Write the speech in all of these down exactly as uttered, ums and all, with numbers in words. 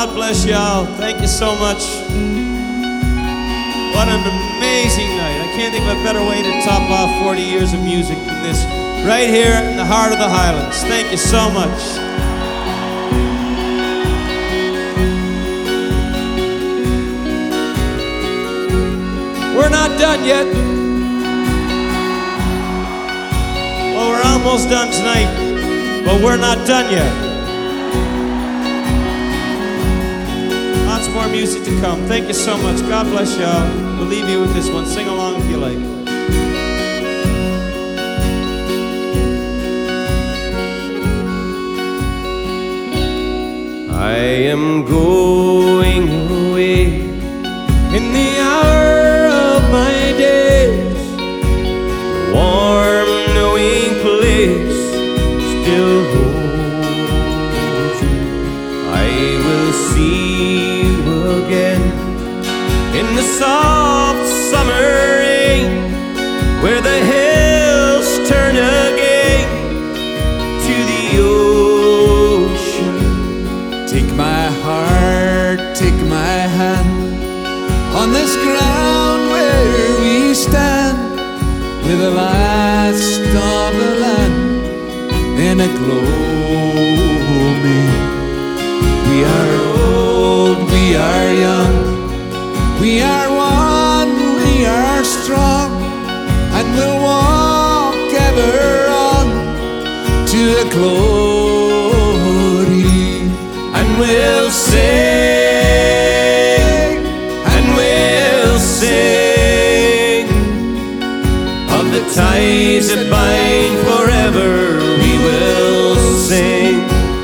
God bless y'all. Thank you so much. What an amazing night. I can't think of a better way to top off forty years of music than this, right here in the heart of the Highlands. Thank you so much. We're not done yet. Well, we're almost done tonight, but we're not done yet. Lots more music to come. Thank you so much. God bless y'all. We'll leave you with this one. Sing along if you like. I am going away in the hour of my days. The warm, knowing place still holds you. I will see you again in the soft summer rain, where the hills turn again to the ocean. Take my heart, take my hand, on this ground where we stand, with the last of the land in a gloaming. We are old, we are young, we are one, we are strong, and we'll walk ever on to the glory, and we'll sing, and we'll sing of the ties that bind forever. We will sing.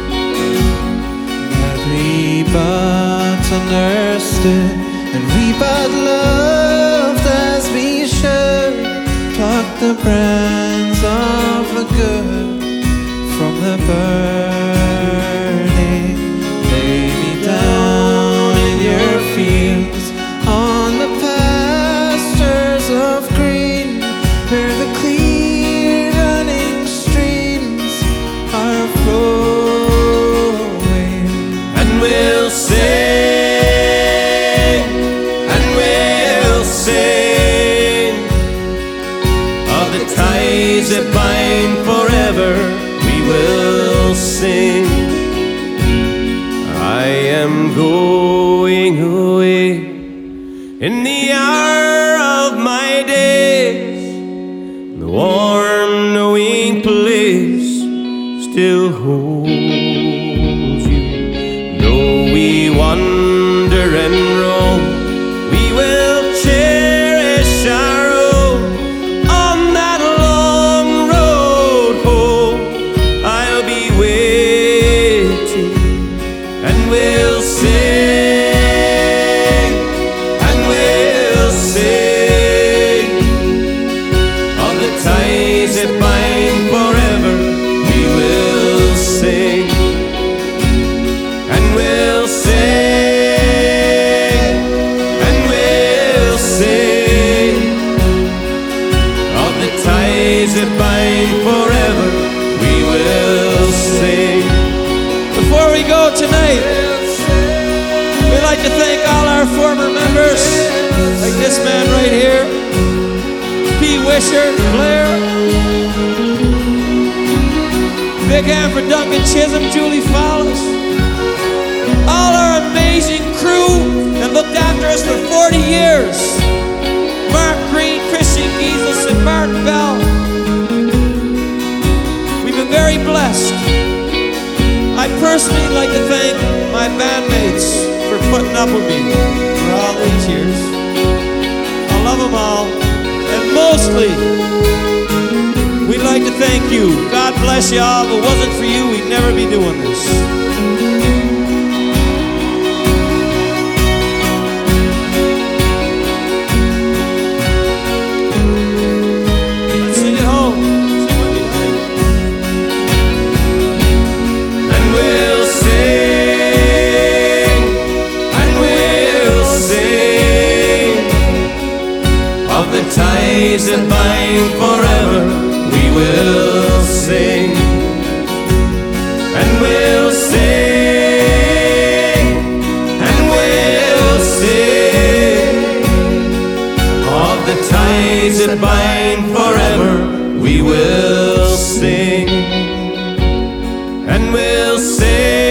Had we but understood, and we but loved as we should, pluck the brands of the good from the burning, lay me down in your fields, on the pastures of green, where the clear running streams are flowing. And we'll sing, and we'll sing of the ties that bind forever. We will sing. I am going away in the hour of my days. The warm, knowing place still holds you. Though we wander and roam, we will cherish our own. On that long road home, I'll be waiting, and we'll sing, and we'll sing of the ties that bind forever. We will sing, and we'll sing, and we'll sing of the ties that bind forever. We will sing. Before we go tonight, we'd like to thank all our former members, like this man right here, P. Wisher, Blair. Big hand for Duncan Chisholm, Julie Fowles. All our amazing crew that looked after us for forty years. Mark Green, Christian Giesels, and Martin Bell. We've been very blessed. I'd personally like to thank my bandmates for putting up with me for all these years. I love them all. And mostly, we'd like to thank you. God bless y'all. If it wasn't for you, we'd never be doing this. Let's sing it home. Sing with me. And we'll sing, and we'll sing of the ties that bind forever. We will sing, and we'll sing, that bind forever, we will sing, and we'll sing.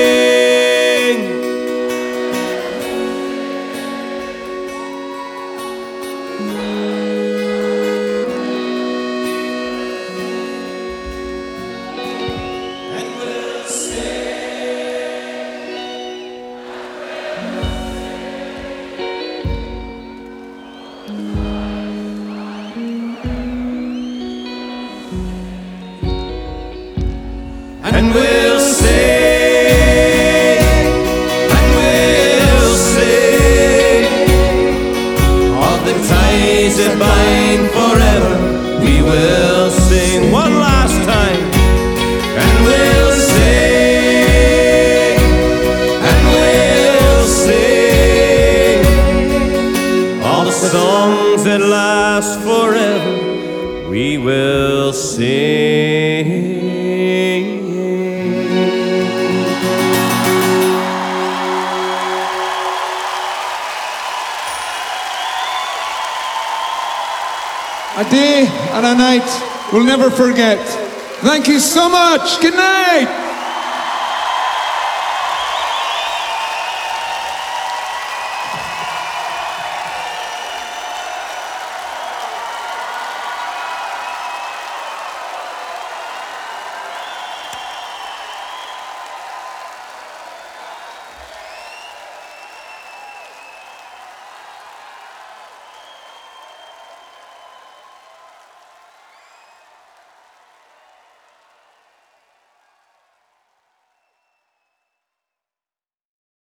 And we'll sing, and we'll sing of the ties that bind forever. We will sing one last time, and we'll sing, and we'll sing all the songs that last forever. We will sing. A day and a night we'll never forget. Thank you so much. Good night.